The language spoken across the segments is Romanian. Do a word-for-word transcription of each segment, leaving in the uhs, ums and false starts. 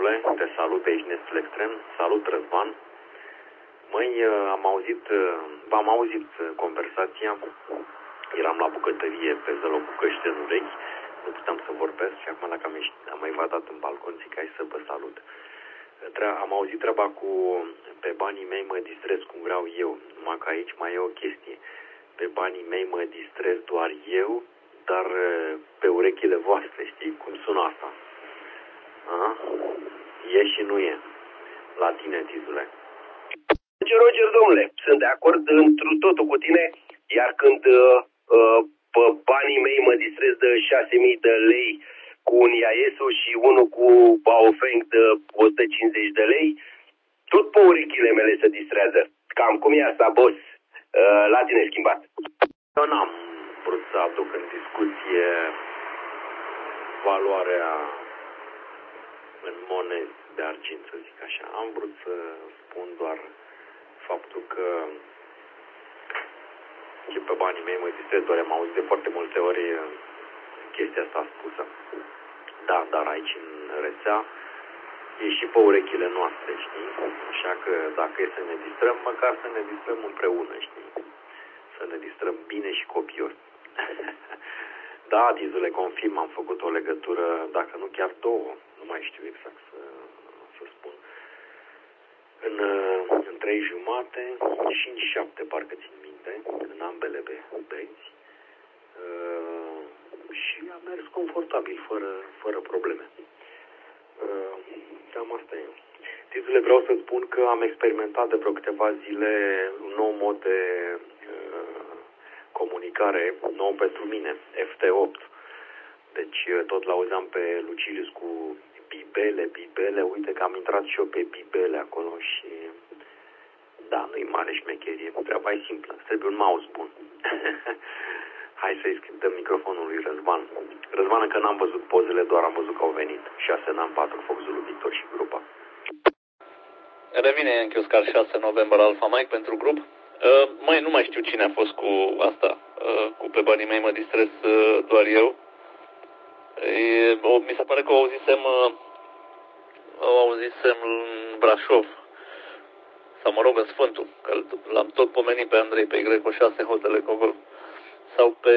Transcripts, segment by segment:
Tizule, te salut pe aici Nestul Extrem, salut Răzvan. Măi, am auzit, v-am auzit conversația, eram la bucătărie pe zălul cu căști în urechi, nu puteam să vorbesc și acum dacă am, ieșit, am mai vadat în balcon, zic hai să vă salut. Am auzit treaba cu pe banii mei mă distrez cum vreau eu, numai că aici mai e o chestie. Pe banii mei mă distrez doar eu, dar pe urechile voastre, știi cum sună asta? A? E și nu e. La tine, Tizule. Roger, domnule, sunt de acord întru totul cu tine, iar când uh, uh, pe banii mei mă distrez de șase mii de lei cu un I A S-ul și unul cu Baofeng de o sută cincizeci de lei, tot pe urechile mele se distrează. Cam cum e asta, boss? Uh, la tine schimbat. Eu n-am vrut să aduc în discuție valoarea în monezi de argint, să zic așa. Am vrut să spun doar faptul că și pe banii mei mă distrez, doar am auzit de foarte multe ori chestia asta spusă. Da, dar aici în rețea e și pe urechile noastre, știi? Așa că dacă e să ne distrăm, măcar să ne distrăm împreună, știi? Să ne distrăm bine și copios. Da, Tizule, confirm, am făcut o legătură, dacă nu chiar două, nu mai știu exact să, să spun. În, în trei jumate și în șapte, parcă țin minte, în ambele benzi. Uh, și a mers confortabil, fără, fără probleme. Uh, cam asta e. Tizule, vreau să spun că am experimentat de vreo câteva zile un nou mod de uh, comunicare, nou pentru mine, F T opt. Deci tot l-auzeam pe Lucilius cu bibele, bibele, uite că am intrat și eu pe bibele acolo și da, nu-i mare șmecherie, treaba e simplă, trebuie un mouse bun. Hai să-i dăm microfonul lui Răzvan. Răzvan, că n-am văzut pozele, doar am văzut că au venit. șase N patru, Fox Zulu Victor și grupa. Revine în Chioscar șase November Alpha Mike pentru grup. Uh, mai nu mai știu cine a fost cu asta, uh, cu pe banii mei mă distrez uh, doar eu. E, o, mi se pare că o auzisem, uh, o auzisem în Brașov, sau mă rog în Sfântul, că l-am tot pomenit pe Andrei, pe Y șase Hotel Ecogol, sau pe,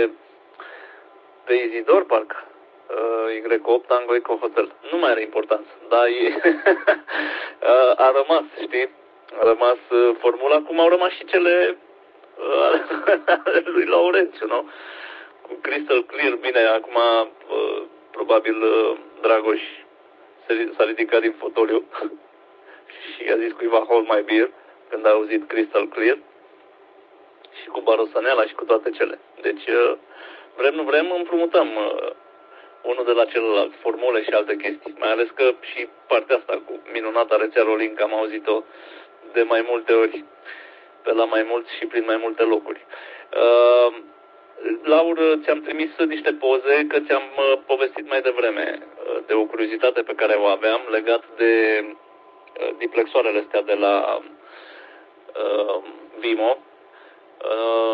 pe Izidor, parcă, uh, Y opt Tango Eco Hotel. Nu mai are importanță, dar e, a, a rămas, știi? A rămas uh, formula, cum au rămas și cele uh, lui Laurențiu, nu? Cu Crystal Clear, bine, acum uh, probabil uh, Dragoș s-a ridicat din fotoliu și a zis cuiva hold my beer când a auzit Crystal Clear și cu Barosăneala și cu toate cele. Deci uh, vrem, nu vrem, împrumutăm uh, unul de la celălalt, formule și alte chestii. Mai ales că și partea asta cu minunata rețea Rolink am auzit-o de mai multe ori, pe la mai mulți și prin mai multe locuri. Uh, Laur, ți-am trimis niște poze, că ți-am uh, povestit mai devreme uh, de o curiozitate pe care o aveam legat de uh, diplexoarele astea de la uh, Vimo. Uh,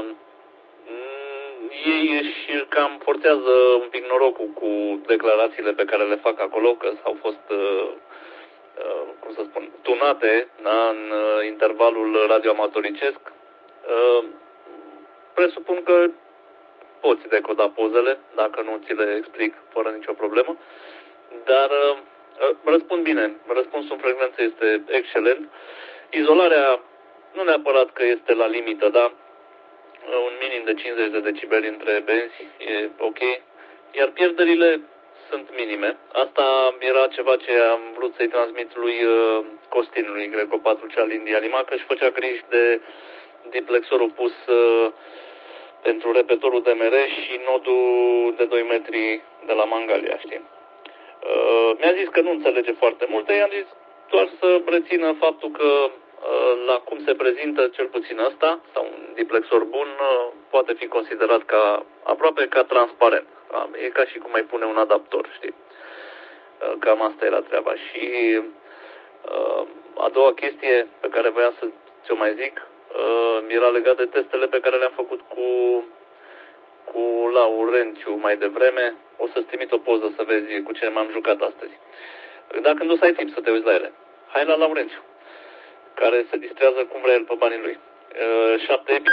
ei își cam forțează un pic norocul cu declarațiile pe care le fac acolo, că s-au fost, uh, uh, cum să spun, tunate, da, în uh, intervalul radioamatoricesc. Uh, presupun că poți decoda pozele, dacă nu ți le explic fără nicio problemă, dar uh, răspund bine, răspunsul în frecvență este excelent. Izolarea nu neapărat că este la limită, dar un minim de cincizeci de decibeli între benzi e ok, iar pierderile sunt minime. Asta era ceva ce am vrut să-i transmit lui uh, Costin, lui Greco patru Charlie India Lima, că își făcea griji de diplexorul pus uh, pentru repetorul D M R și nodul de doi metri de la Mangalia, știi? Uh, mi-a zis că nu înțelege foarte multe, i-am zis doar să rețină faptul că uh, la cum se prezintă cel puțin ăsta, sau un diplexor bun, uh, poate fi considerat ca aproape ca transparent. Uh, e ca și cum ai pune un adaptor, știi? Uh, cam asta era treaba. Și uh, a doua chestie pe care voiam să ți-o mai zic, Uh, era legat de testele pe care le-am făcut cu, cu Laurențiu mai devreme. O să-ți trimit o poză să vezi cu ce m-am jucat astăzi. Dacă nu o să ai timp să te uiți la ele, hai la Laurențiu, care se distrează cum vrea el pe banii lui. șapte epi,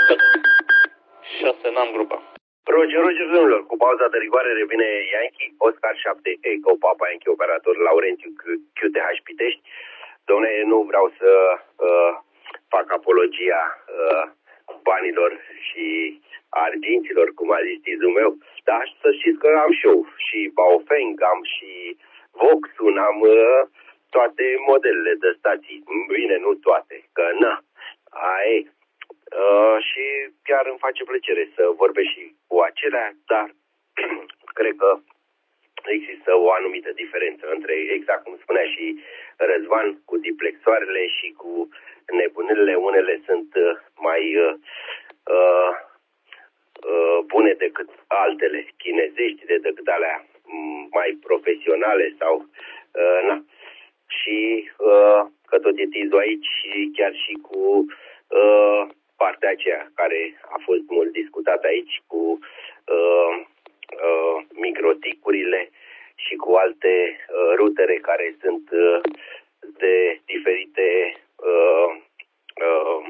șase n-am grupa. Roger, Roger, domnilor, cu pauza de rigoare revine Yankee, Oscar șapte, Eco, Papa Yankee, operator Laurențiu Q T H Pitești. Dom'le, nu vreau să uh, fac apologia uh, banilor și arginților, cum a zis tizul meu, dar să știți că am și eu și Baofeng, am și Voxun, am uh, toate modelele de stații. Bine, nu toate, că na, aia e. Uh, și chiar îmi face plăcere să vorbesc și cu acelea, dar cred că există o anumită diferență între, exact cum spunea și Răzvan, cu diplexoarele și cu nebunile. Unele sunt uh, mai uh, uh, uh, bune decât altele, chinezești, de decât alea mai profesionale sau uh, na. Și uh, că tot e tizul aici și chiar și cu uh, partea aceea care a fost mult discutată aici cu uh, uh, microticurile și cu alte uh, rutere care sunt uh, de diferite uh, uh,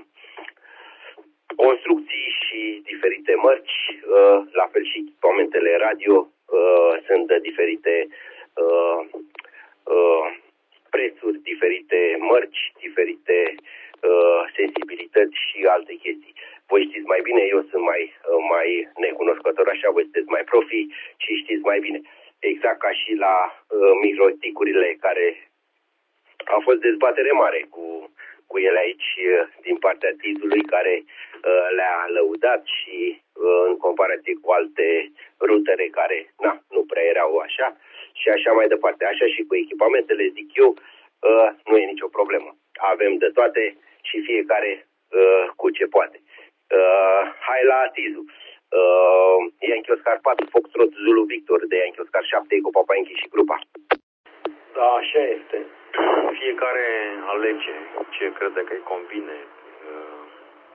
construcții și diferite mărci, uh, la fel și echipamentele radio uh, sunt de diferite uh, uh, prețuri, diferite mărci, diferite uh, sensibilități și alte chestii. Voi știți mai bine, eu sunt mai, uh, mai necunoscător, așa, voi sunteți mai profi și știți mai bine. Exact ca și la uh, microticurile care a fost dezbatere mare cu, cu ele aici uh, din partea tizului care uh, le-a lăudat și uh, în comparație cu alte rutere care na, nu prea erau așa și așa mai departe. Așa și cu echipamentele, zic eu, uh, nu e nicio problemă. Avem de toate și fiecare uh, cu ce poate. Uh, hai la tizul. Uh, Yankee Oscar patru, Foxtrot Zulu Victor, de Yankee Oscar șapte, cu Papa Yankee și grupa. Da, așa este. Fiecare alege ce crede că îi convine. Uh,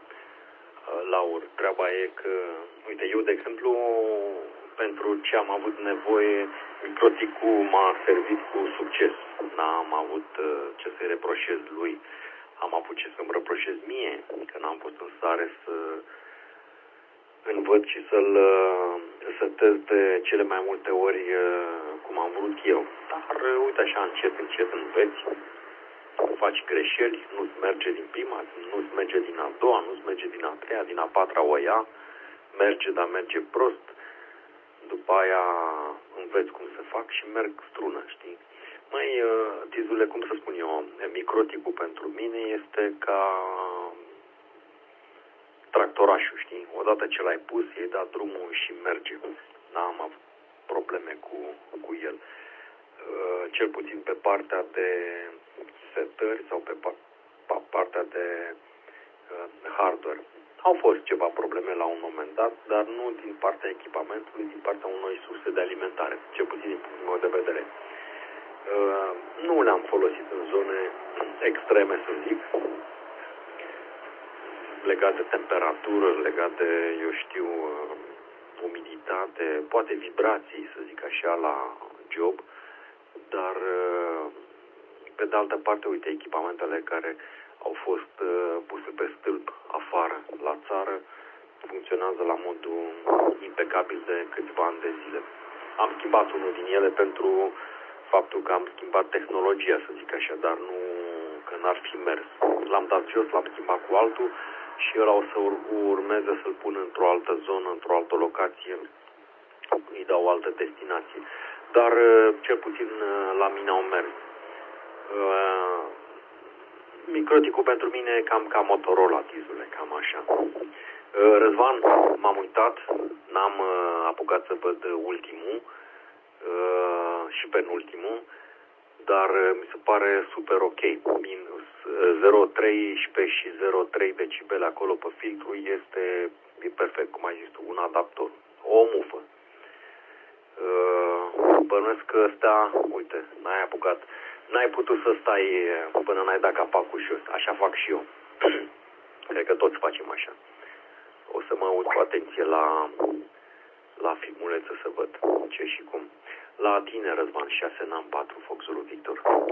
Laur, treaba e că, uite, eu, de exemplu, pentru ce am avut nevoie, microticul m-a servit cu succes. N-am avut uh, ce să-i reproșez lui. Am avut ce să-mi reproșez mie, că n-am fost în stare să învăț și să-l să test de cele mai multe ori cum am vrut eu. Dar uite așa, încet, încet înveți, faci greșeli, nu-ți merge din prima, nu-ți merge din a doua, nu-ți merge din a treia, din a patra o ia, merge, dar merge prost. După aia înveți cum se fac și merg strună, știi? Măi, tizule, cum să spun eu, microticul pentru mine este ca tractorașul, știi? Odată ce l-ai pus, i-ai dat drumul și merge. N-am avut probleme cu, cu el. Uh, cel puțin pe partea de setări sau pe pa, partea de uh, hardware. Au fost ceva probleme la un moment dat, dar nu din partea echipamentului, din partea unor surse de alimentare, cel puțin din punctul meu de vedere. Uh, nu le-am folosit în zone extreme, să zic, legat de temperatură, legat de, eu știu, umiditate, poate vibrații, să zic așa, la job, dar pe de altă parte, uite, echipamentele care au fost puse pe stâlp afară, la țară, funcționează la modul impecabil de câțiva ani de zile. Am schimbat unul din ele pentru faptul că am schimbat tehnologia, să zic așa, dar nu că n-ar fi mers. L-am dat jos, l-am schimbat cu altul și ăla o să urmeze să-l pun într-o altă zonă, într-o altă locație, îi dau o altă destinație. Dar cel puțin la mine au mers. Microticul pentru mine e cam ca Motorola, tizule, cam așa. Răzvan, m-am uitat, n-am apucat să văd ultimul și penultimul, dar mi se pare super ok. zero virgulă treisprezece și zero virgulă trei decibeli acolo pe filtru este e perfect, cum ai zis tu, un adaptor, o mufă. Bănuiesc că ăsta, uite, n-ai apucat, n-ai putut să stai până n-ai dat capacul jos. Așa fac și eu. Cred că toți facem așa. O să mă uit cu atenție la, la filmulețe să văd ce și cum. La tine, Răzvan, șase, N A M patru, Foxul Victor.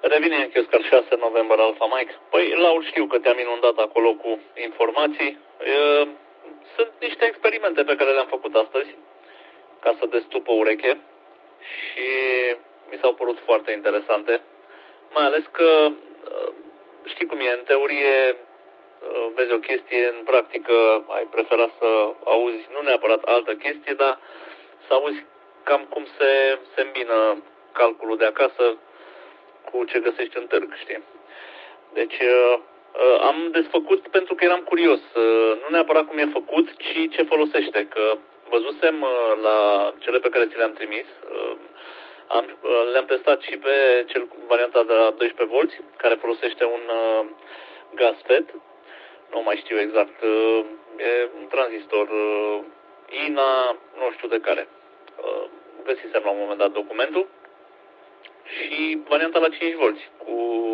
Revine în Chioscar șase noiembrie Alpha Mike. Păi, Laur, știu că te-am inundat acolo cu informații. E, sunt niște experimente pe care le-am făcut astăzi ca să destupă ureche și mi s-au părut foarte interesante. Mai ales că știi cum e, în teorie vezi o chestie, în practică ai prefera să auzi nu neapărat altă chestie, dar să auzi cam cum se, se îmbină calculul de acasă cu ce găsești în târg, știi? Deci am desfăcut pentru că eram curios, nu neapărat cum e făcut, ci ce folosește, că văzusem la cele pe care ți le-am trimis, am, le-am testat și pe cel, varianta de la doisprezece volți, care folosește un uh, GasFET, nu mai știu exact, uh, e un tranzistor uh, I N A, nu știu de care. Uh, găsisem la un moment dat documentul. Și varianta la cinci volți, cu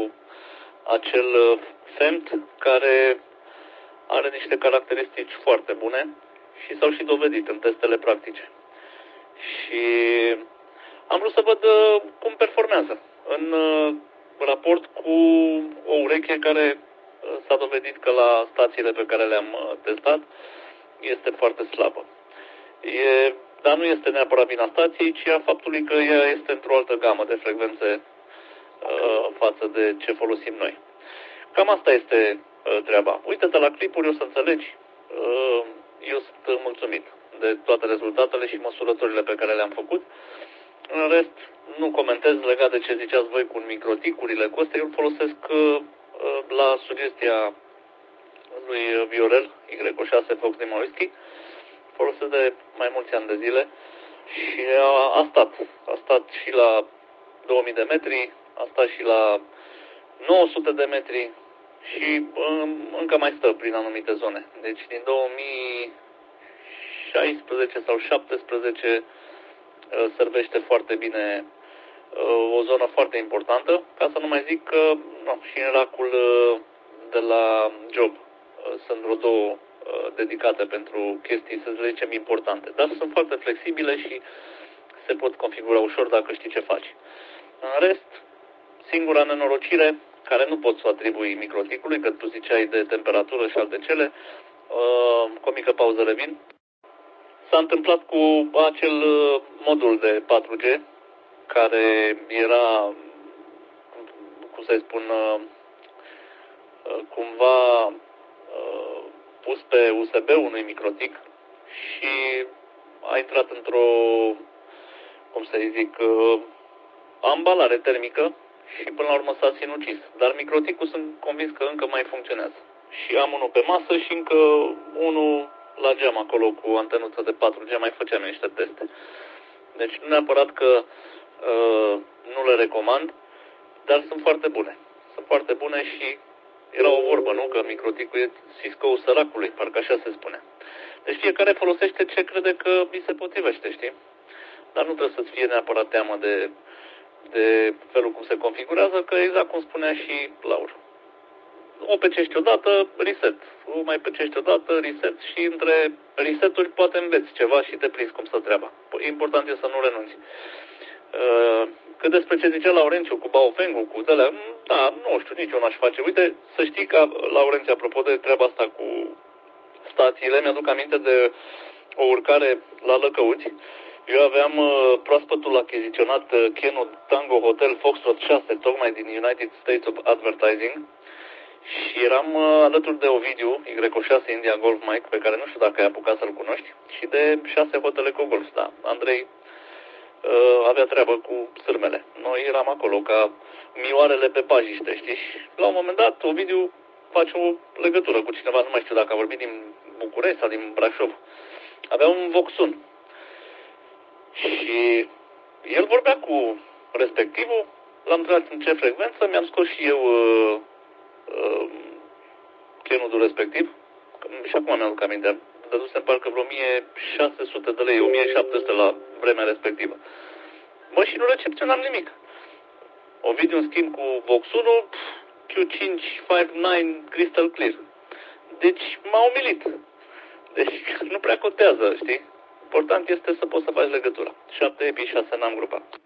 acel uh, FEMT care are niște caracteristici foarte bune și s-au și dovedit în testele practice. Și am vrut să văd uh, cum performează în uh, raport cu o ureche care uh, s-a dovedit că la stațiile pe care le-am uh, testat este foarte slabă. E, dar nu este neapărat vina stației, ci a faptului că ea este într-o altă gamă de frecvențe uh, față de ce folosim noi. Cam asta este uh, treaba. Uită-te la clipuri, o să înțelegi. Uh, eu sunt mulțumit de toate rezultatele și măsurătorile pe care le-am făcut. În rest, nu comentez legat de ce ziceați voi cu microticurile cu astea. Eu îl folosesc uh, la sugestia lui Viorel, Y șase Fox din Whisky. Folosesc de mai mulți ani de zile și a, a stat. A stat și la două mii de metri, a stat și la nouă sute de metri și um, încă mai stă prin anumite zone. Deci din două mii șaisprezece sau șaptesprezece servește foarte bine o zonă foarte importantă, ca să nu mai zic că no, și în racul de la Job sunt vreo două dedicate pentru chestii, să zicem, importante. Dar sunt foarte flexibile și se pot configura ușor dacă știi ce faci. În rest, singura nenorocire, care nu pot să o atribui microticului, că tu ziceai de temperatură și alte cele, cu o mică pauză revin, s-a întâmplat cu acel modul de patru G, care era, cum să-i spun, cumva pus pe U S B unui microtic și a intrat într-o, cum să-i zic, ambalare termică și până la urmă s-a sinucis. Dar microticul sunt convins că încă mai funcționează. Și am unul pe masă și încă unul la geam acolo cu antenuță de patru G, mai făceam niște teste. Deci nu neapărat că uh, nu le recomand, dar sunt foarte bune. Sunt foarte bune și era o vorbă, nu? Că microticul e Cisco-ul săracului, parcă așa se spune. Deci fiecare folosește ce crede că îi se potrivește, știi? Dar nu trebuie să-ți fie neapărat teamă de, de felul cum se configurează, că exact cum spunea și Laur. O pecești odată, reset. O mai pecești odată, reset și între reseturi poate înveți ceva și te prinzi cum să treaba. Important e să nu renunți. Cât despre ce zicea Laurențiu cu Baofeng-ul, cu dele, da, nu știu, nici eu n-aș face. Uite, să știi că Laurențiu, apropo de treaba asta cu stațiile, mi-aduc aminte de o urcare la Lăcăuți. Eu aveam uh, proaspătul achiziționat uh, Kenu Tango Hotel Foxtrot șase, tocmai din United States of Advertising, și eram uh, alături de Ovidiu, Y șase India Golf Mike, pe care nu știu dacă ai apucat să-l cunoști, și de șase Hotel Ecogolf, da, Andrei uh, avea treabă cu sârmele. Noi eram acolo ca mioarele pe pajiște, știi? Și la un moment dat Ovidiu face o legătură cu cineva, nu mai știu dacă a vorbit din București sau din Brașov. Avea un Voxun. Și el vorbea cu respectivul, l-am întrebat în ce frecvență, mi-am scos și eu uh, uh, chenudul respectiv, și acum mi-am luat aminte, dădusem parcă vreo o mie șase sute de lei, o mie șapte sute la vremea respectivă. Mă, și nu recepționam nimic. Ovidiu, în schimb, cu Voxunul, Q cinci cinci nouă Crystal Clear. Deci m-a umilit. Deci nu prea contează, știi? Important este să poți să faci legătura. șapte epi, șase n-am grupat.